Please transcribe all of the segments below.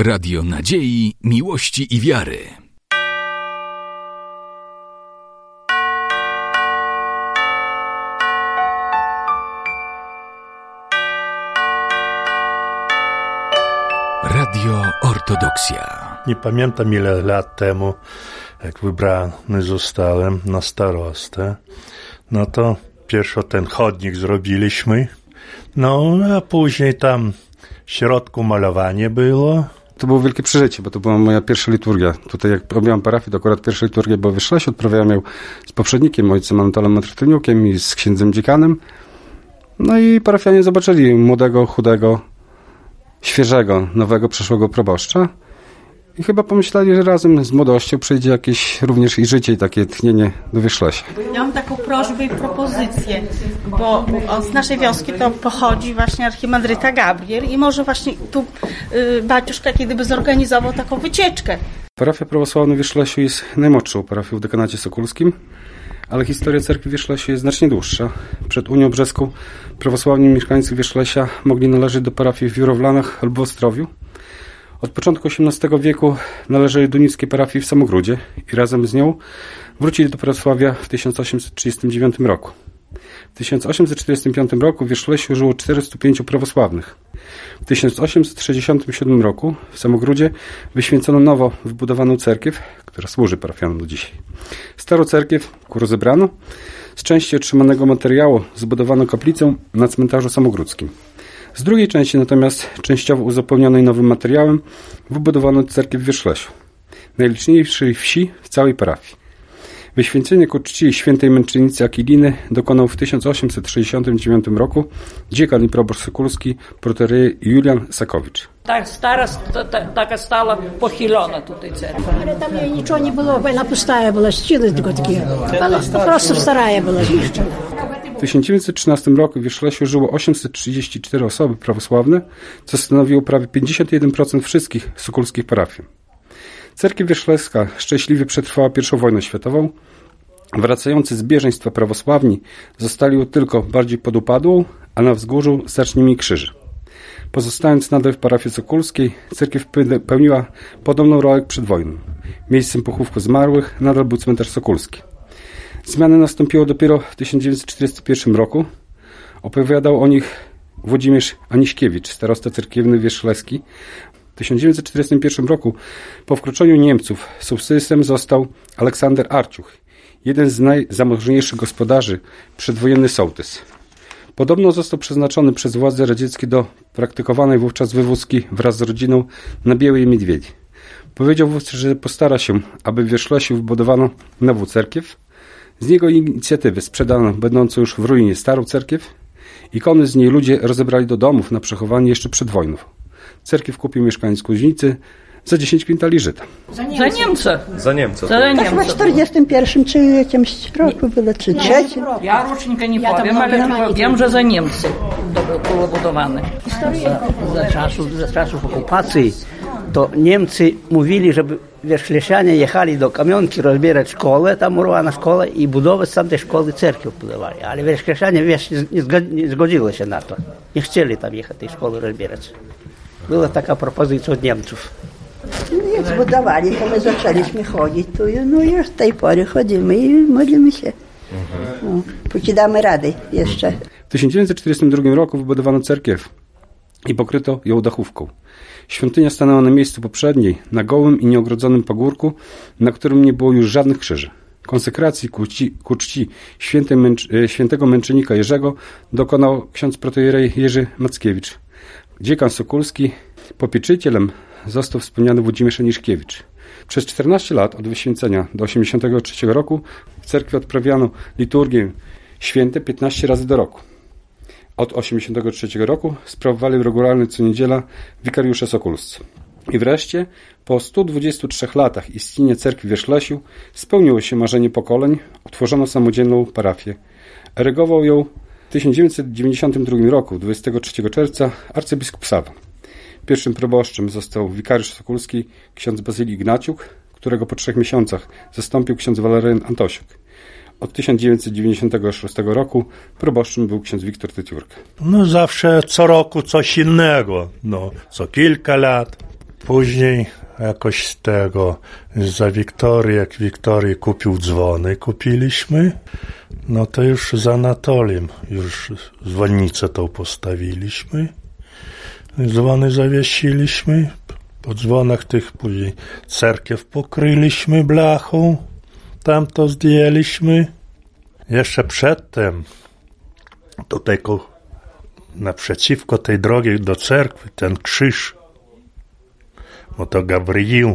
Radio nadziei, miłości i wiary. Radio Ortodoksja. Nie pamiętam ile lat temu, jak wybrany zostałem na starostę, no to pierwszy ten chodnik zrobiliśmy, no a później tam w środku malowanie było. To było wielkie przeżycie, bo to była moja pierwsza liturgia. Tutaj jak robiłam parafię, to akurat pierwsza liturgia była w Ślesie, odprawiałem ją z poprzednikiem, ojcem Anatolem Matrytyniukiem i z księdzem dziekanem. No i parafianie zobaczyli młodego, chudego, świeżego, nowego, przeszłego proboszcza i chyba pomyśleli, że razem z młodością przejdzie jakieś również i życie i takie tchnienie do Wyszlesia. Ja mam taką prośbę i propozycję, bo z naszej wioski to pochodzi właśnie archimandryta Gabriel i może właśnie tu baciuszka kiedyby zorganizował taką wycieczkę. Parafia prawosławna w Wyszlesiu jest najmłodszą parafią w dekanacie sokólskim, ale historia cerkwi w Wyszlesiu jest znacznie dłuższa. Przed Unią Brzeską prawosławni mieszkańcy Wyszlesia mogli należeć do parafii w Jurowlanach albo w Ostrowiu. Od początku XVIII wieku należeli do unickiej parafii w Samogródzie i razem z nią wrócili do prawosławia w 1839 roku. W 1845 roku w Wyszlesiu żyło 405 prawosławnych. W 1867 roku w Samogródzie wyświęcono nowo wybudowaną cerkiew, która służy parafianom do dzisiaj. Starą cerkiew ku rozebrano. Z części otrzymanego materiału zbudowano kaplicę na cmentarzu samogródzkim. Z drugiej części natomiast, częściowo uzupełnionej nowym materiałem, wybudowano cerkiew w Wyszlesiu, najliczniejszej wsi w całej parafii. Wyświęcenie ku czci świętej męczennicy Akiliny dokonał w 1869 roku dziekan i proboszcz sokólski protorej Julian Sakowicz. Tak stara, taka stała pochylona tutaj cerkiew. Ale tam nічого nie było, wона пустая була, стіни такі. Просто старая була зniszczona. W 1913 roku w Wyszlesiu żyło 834 osoby prawosławne, co stanowiło prawie 51% wszystkich sokólskich parafii. Cerkiew wyszleska szczęśliwie przetrwała I wojnę światową. Wracający z bieżeństwa prawosławni zostali tylko bardziej podupadłą, a na wzgórzu zacznimi krzyży. Pozostając nadal w parafii sokólskiej, cerkiew pełniła podobną rolę jak przed wojną. Miejscem pochówku zmarłych nadal był cmentarz sokólski. Zmiany nastąpiły dopiero w 1941 roku. Opowiadał o nich Włodzimierz Aniśkiewicz, starosta cerkiewny wyszleski. W 1941 roku po wkroczeniu Niemców sołtysem został Aleksander Arciuch, jeden z najzamożniejszych gospodarzy, przedwojenny sołtys. Podobno został przeznaczony przez władze radzieckie do praktykowanej wówczas wywózki wraz z rodziną na Białej Miedwiedzi. Powiedział wówczas, że postara się, aby w Wyszlesiu wybudowano nową cerkiew. Z jego inicjatywy sprzedano będącą już w ruinie starą cerkiew. Ikony z niej ludzie rozebrali do domów na przechowanie jeszcze przed wojną. Cerkiew kupił mieszkaniec Kuźnicy za 10 kwintali żyta. Za Niemca. Za Niemca. Tak chyba w 41 czy jakimś roku było, czy trzecim. Ja rocznika nie powiem, ale wiem, że za Niemcy było budowane. Za czasów okupacji to Niemcy mówili, żeby wyszlesianie jechali do Kamionki rozbierać szkołę, tam urwana szkoła i budować z tamtej szkoły cerkiew budowali. Ale wyszlesianie nie zgodziło się na to. Nie chcieli tam jechać tej szkoły rozbierać. Była taka propozycja od Niemców. No jak zbudowali, to my zaczęliśmy chodzić tu, no już z tej pory chodzimy i modlimy się. No, póki damy radę jeszcze. W 1942 roku wybudowano cerkiew i pokryto ją dachówką. Świątynia stanęła na miejscu poprzedniej, na gołym i nieogrodzonym pagórku, na którym nie było już żadnych krzyży. Konsekracji ku czci świętego męczennika Jerzego dokonał ksiądz protojerej Jerzy Mackiewicz. Dziekan sokólski, popieczycielem został wspomniany Włodzimierz Aniśkiewicz. Przez 14 lat od wyświęcenia do 1983 roku w cerkwi odprawiano liturgię święte 15 razy do roku. Od 1983 roku sprawowali regularnie co niedziela wikariusze sokólscy. I wreszcie, po 123 latach istnienia cerkwi w Wyszlesiu spełniło się marzenie pokoleń, utworzono samodzielną parafię. Erygował ją w 1992 roku, 23 czerwca, arcybiskup Sawa. Pierwszym proboszczem został wikariusz sokólski ksiądz Bazylii Ignaciuk, którego po 3 miesiącach zastąpił ksiądz Walerian Antosiuk. Od 1996 roku proboszczem był ksiądz Wiktor Tytiurka. No zawsze co roku coś innego, no co kilka lat. Później jakoś z tego, za Wiktorii, jak Wiktorii kupił dzwony, kupiliśmy, no to już z Anatoliem już dzwonnicę tą postawiliśmy. Dzwony zawiesiliśmy, po dzwonach tych później cerkiew pokryliśmy blachą, tam to zdjęliśmy. Jeszcze przedtem tutaj naprzeciwko tej drogi do cerkwi ten krzyż, bo to Gabriel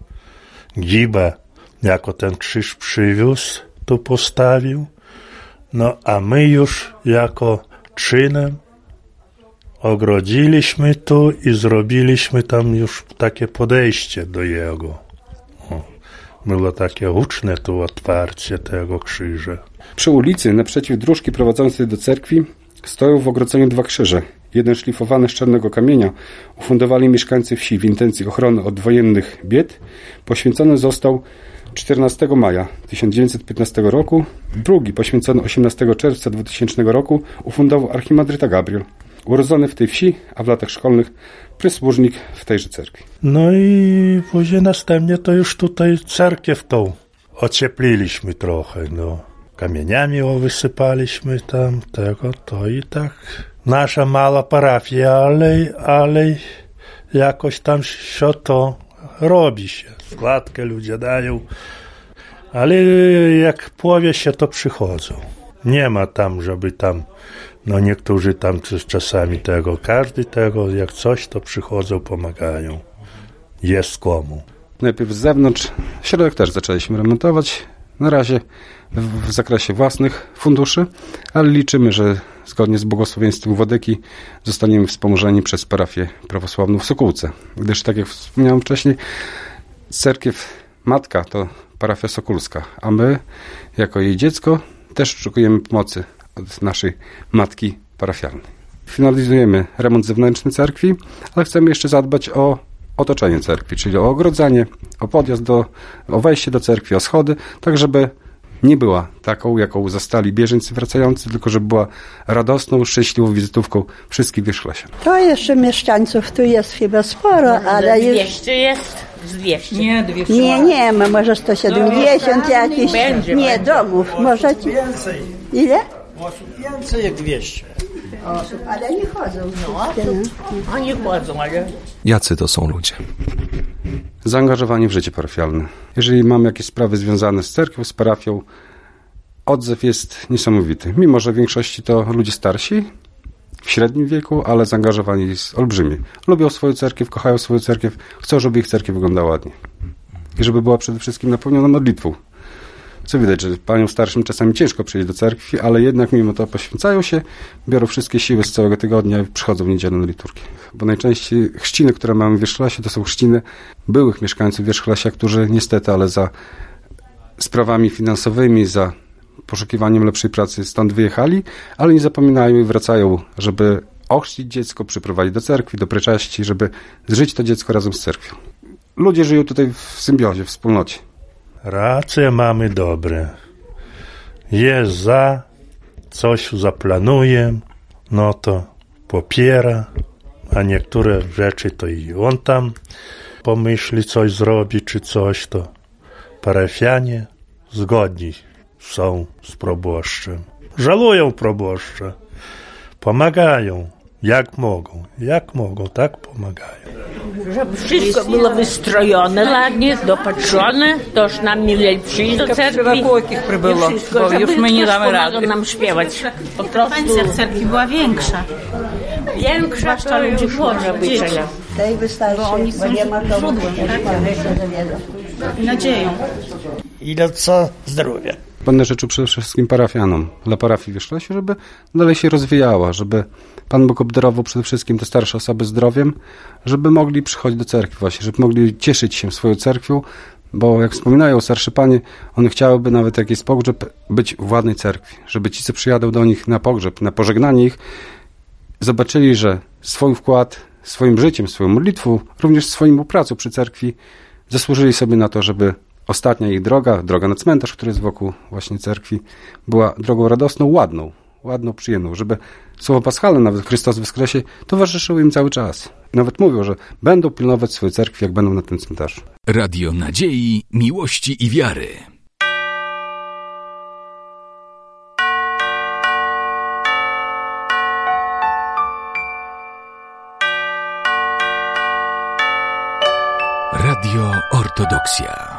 Giba jako ten krzyż przywiózł, tu postawił, no a my już jako czynem ogrodziliśmy tu i zrobiliśmy tam już takie podejście do jego. Było takie huczne tu otwarcie tego krzyża. Przy ulicy, naprzeciw dróżki prowadzącej do cerkwi, stoją w ogrodzeniu 2 krzyże. Jeden szlifowany z czarnego kamienia ufundowali mieszkańcy wsi w intencji ochrony od wojennych bied. Poświęcony został 14 maja 1915 roku. Drugi, poświęcony 18 czerwca 2000 roku, ufundował archimandryta Gabriel, urodzony w tej wsi, a w latach szkolnych przysłużnik w tejże cerkwi. No i później następnie to już tutaj cerkiew tą ociepliliśmy trochę, no. Kamieniami wysypaliśmy tam tego, to i tak. Nasza mała parafia, ale jakoś tam się to robi się. Składkę ludzie dają, ale jak powie się, to przychodzą. Nie ma tam, żeby tam, no niektórzy tam czasami tego, każdy tego, jak coś, to przychodzą, pomagają. Jest komu. Najpierw z zewnątrz, środek też zaczęliśmy remontować. Na razie w zakresie własnych funduszy, ale liczymy, że zgodnie z błogosławieństwem Władyki zostaniemy wspomożeni przez parafię prawosławną w Sokółce. Gdyż, tak jak wspomniałem wcześniej, cerkiew matka to parafia Sokólska, a my, jako jej dziecko, też oczekujemy pomocy od naszej matki parafialnej. Finalizujemy remont zewnętrzny cerkwi, ale chcemy jeszcze zadbać o otoczenie cerkwi, czyli o ogrodzenie, o podjazd o wejście do cerkwi, o schody, tak żeby nie była taką, jaką zastali bieżeńcy wracający, tylko żeby była radosną, szczęśliwą wizytówką wszystkich Wierzchlesian. To jeszcze mieszkańców tu jest chyba sporo, ale już... 200 jest? Z 200. Nie, 200. Nie, może 170 jakichś. Nie, domów. Może ci... Ile? Więcej jak 200. Ale nie chodzą. Oni chodzą, ale... Jacy to są ludzie? Zaangażowani w życie parafialne. Jeżeli mamy jakieś sprawy związane z cerkwią, z parafią, odzew jest niesamowity. Mimo że w większości to ludzie starsi, w średnim wieku, ale zaangażowani jest olbrzymi. Lubią swoją cerkiew, kochają swoją cerkiew, chcą, żeby ich cerkiew wyglądała ładnie. I żeby była przede wszystkim napełniona modlitwą. Co widać, że paniom starszym czasami ciężko przyjść do cerkwi, ale jednak mimo to poświęcają się, biorą wszystkie siły z całego tygodnia i przychodzą w niedzielę na liturgię. Bo najczęściej chrzciny, które mamy w Wierzchlesie, to są chrzciny byłych mieszkańców Wierzchlesia, którzy niestety, ale za sprawami finansowymi, za poszukiwaniem lepszej pracy stąd wyjechali, ale nie zapominają i wracają, żeby ochrzcić dziecko, przyprowadzić do cerkwi, do pryczaści, żeby zżyć to dziecko razem z cerkwią. Ludzie żyją tutaj w symbiozie, w wspólnocie. Racje mamy dobre. Jest za, coś zaplanuje, no to popiera, a niektóre rzeczy to i on tam pomyśli, coś zrobi, czy coś, to parafianie zgodni są z proboszczem. Żalują proboszcza, pomagają, jak mogą, tak pomagają. Żeby wszystko było wystrojone ładnie, dopatrzone, toż nam nie mieli przyjść do cerkwi. Przybyło, Wszystko, bo już my nie damy rady. nam śpiewać. Po prostu Pensja w cerkwi była większa. większa to już może być. Tej wystarczy, bo nie ma komu. I nadzieją. Ile co zdrowia. Będę życzył przede wszystkim parafianom, dla parafii Wierzchlesia, żeby dalej się rozwijała, żeby Pan Bóg obdarował przede wszystkim te starsze osoby zdrowiem, żeby mogli przychodzić do cerkwi właśnie, żeby mogli cieszyć się swoją cerkwią, bo jak wspominają starsze panie, one chciałyby nawet jak jest pogrzeb być w ładnej cerkwi, żeby ci, co przyjadą do nich na pogrzeb, na pożegnanie ich, zobaczyli, że swój wkład, swoim życiem, swoją modlitwą, również swoją pracą przy cerkwi zasłużyli sobie na to, żeby ostatnia ich droga na cmentarz, który jest wokół właśnie cerkwi, była drogą radosną, ładną, przyjemną, żeby słowo paschalne, nawet Chrystus wskresie, towarzyszyło im cały czas. Nawet mówią, że będą pilnować swojej cerkwi, jak będą na tym cmentarzu. Radio nadziei, miłości i wiary. Radio Ortodoksja.